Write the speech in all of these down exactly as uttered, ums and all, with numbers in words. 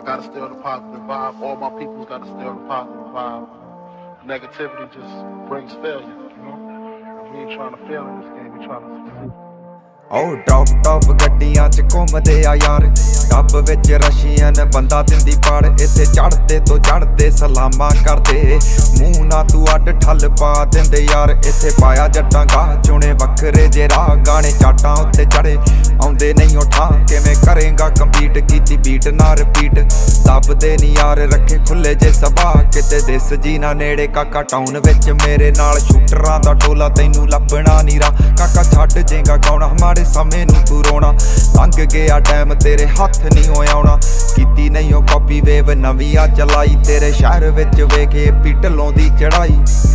I gotta stay on the positive vibe. All my people's gotta stay on the positive vibe. Negativity just brings failure, you know? We ain't trying to fail in this game, we trying to succeed. Oh, top top ਗੱਡੀਆਂ ਚ ਘੁੰਮਦੇ ਆ ਯਾਰ, tub ਵਿੱਚ Russian ਬੰਦਾ ਦਿੰਦੀ ਪਾੜ, ਇੱਥੇ ਚੜਦੇ ਤੋਂ ਚੜਦੇ ਸਲਾਮਾਂ ਕਰਦੇ, ਮੂੰਹ ਨਾ ਤੂੰ ਅੱਡ ਠੱਲ ਪਾ ਦਿੰਦੇ ਯਾਰ, ਇੱਥੇ ਪਾਇਆ ਜੱਟਾਂ ਗਾਹ ਚੁਣੇ ਵੱਖਰੇ ਜੇ ਰਾਹ, ਗਾਣੇ ਚਾਟਾਂ ਉੱਤੇ ਚੜੇ ਆਉਂਦੇ ਨਹੀਂ ਉਹ ਠਾਂ, ਕਿਵੇਂ ਕਰੇਗਾ ਕੰਪੀਟ ਕੀਤੀ ਬੀਟ ਨਾ ਰਿਪੀਟ, ਦੱਬਦੇ ਨਹੀਂ ਯਾਰ ਰੱਖੇ ਖੁੱਲੇ ਜੇ ਸਭਾ, ਕਿਤੇ ਦਿਸ ਜੀ ਨਾ ਨੇੜੇ ਕਾਕਾ ਟਾਊਨ ਵਿੱਚ ਮੇਰੇ ਨਾਲ ਸ਼ੂਟਰਾਂ ਦਾ ਟੋਲਾ ਤੈਨੂੰ ਲੱਭਣਾ ਨੀ ਰਾ, ਕਾਕਾ ਛੱਡ ਜੇਗਾ ਗਾਉਣਾ ਮਾੜੇ ਸਮੇਂ ਨੂੰ ਤੂੰ ਰੋਣਾ, ਲੰਘ ਗਿਆ ਟਾਈਮ ਤੇਰੇ ਹੱਥ ਨਹੀਂ ਹੋ ਆਉਣਾ, ਕੀਤੀ ਨਹੀਂ ਉਹ ਕਾਪੀ ਵੇਵ ਨਵੀਂ ਆ ਚਲਾਈ, ਤੇਰੇ ਸ਼ਹਿਰ ਵਿੱਚ ਵੇਖੇ ਪਿੱਟਲੋਂ ਦੀ ਚੜਾਈ,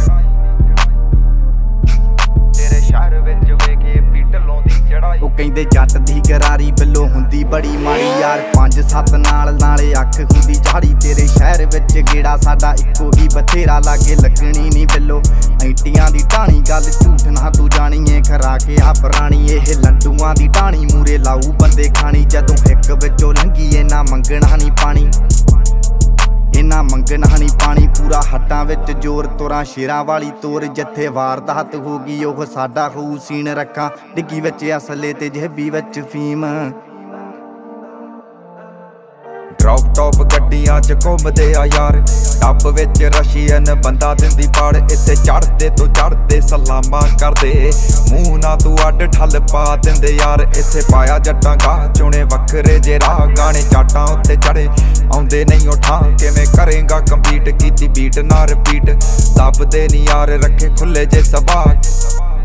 ਤੇਰੇ ਸ਼ਹਿਰ ਵਿੱਚ ਵੇਖੇ ਪਿੱਟਲੋਂ ਦੀ ਚੜਾਈ। ਉਹ ਕਹਿੰਦੇ ਜੱਟ ਦੀ ਗਰਾਰੀ ਬਿੱਲੋ ਹੁੰਦੀ ਬੜੀ ਮਾੜੀ ਯਾਰ, ਪੰਜ ਸੱਤ ਨਾਲ ਨਾਲੇ ਅੱਖ ਹੁੰਦੀ ਝਾੜੀ, ਤੇਰੇ ਸ਼ਹਿਰ ਵਿੱਚ ਗੇੜਾ ਸਾਡਾ ਇੱਕੋ ਹੀ ਬਥੇਰਾ, ਲਾਗੇ ਲੱਗਣੀ ਨਹੀਂ ਬਿੱਲੋ ਐਂਟੀਆਂ ਦੀ ਢਾਣੀ, ਗੱਲ ਝੂਠ ਨਾ ਤੂੰ ਜਾਣੀਏ ਖਰਾ ਕੇ ਆ ਪੁਰਾਣੀ, ਇਹ ਲੰਡੂਆਂ ਦੀ ਢਾਣੀ ਮੂਰੇ ਲਾਊ ਬੰਦੇ ਖਾਣੀ, ਜਦੋਂ ਹਿੱਕ ਵਿੱਚੋਂ ਲੰਘੀ ਇਹਨਾਂ ਮੰਗਣਾ ਨਹੀਂ ਪਾਣੀ, ਇਹਨਾਂ ਮੰਗਣਾ ਨਹੀਂ ਪਾਣੀ, ਪੂਰਾ ਹੱਟਾਂ ਵਿੱਚ ਜ਼ੋਰ, ਤੁਰਾਂ ਸ਼ੇਰਾਂ ਵਾਲੀ ਤੋਰ, ਜਿੱਥੇ ਵਾਰਦਾਤ ਹੋ ਗਈ ਉਹ ਸਾਡਾ ਹੋਊ ਸੀਨ, ਰੱਖਾਂ ਡਿੱਗੀ ਵਿੱਚ ਅਸਲੇ ਤੇ ਜੇਬੀ ਵਿੱਚ ਫੀਮ। ਡ੍ਰੌਪ ਟੌਪ ਗੱਡੀਆਂ ਚ ਘੁੰਮਦੇ ਆ ਯਾਰ, ਟੱਬ ਵਿੱਚ ਰਸ਼ੀਅਨ ਬੰਦਾ ਦਿੰਦੀ ਪਾੜ, ਇੱਥੇ ਚੜਦੇ ਤੋਂ ਚੜਦੇ ਸਲਾਮਾਂ ਕਰਦੇ, ਮੂੰਹ ਨਾ ਤੂੰ ਅੱਡ ਠੱਲ ਪਾ ਦਿੰਦੇ ਯਾਰ, ਇੱਥੇ ਪਾਇਆ ਜੱਟਾਂ ਗਾਹ ਚੁਣੇ ਵੱਖਰੇ ਜੇ ਰਾਹ, ਗਾਣੇ ਚਾਟਾਂ ਉੱਤੇ ਚੜੇ ਆਉਂਦੇ ਨਹੀਂ ਉਹ ਠਾਂ, ਕਿਵੇਂ ਕਰੇਗਾ ਕੰਪੀਟ ਕੀਤੀ ਬੀਟ ਨਾ ਰਿਪੀਟ, ਦੱਬਦੇ ਨਹੀਂ ਯਾਰ ਰੱਖੇ ਖੁੱਲੇ ਜੇ ਸਭਾ।